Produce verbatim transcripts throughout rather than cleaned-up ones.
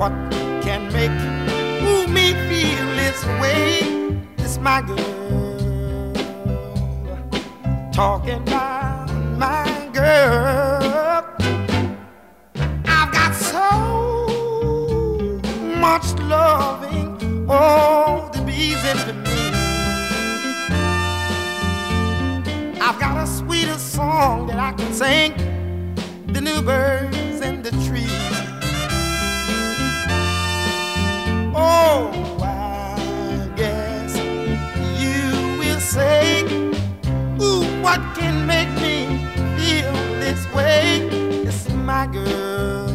what can make ooh, me feel this way? It's my girl talking about my girl. I've got so much loving, oh, the bees into me. I've got a sweeter song that I can sing, the new birds in the tree. Oh, I guess you will say, ooh, what can make me feel this way? It's my girl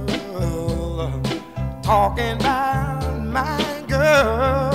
talking about my girl.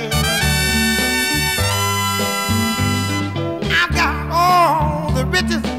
Riches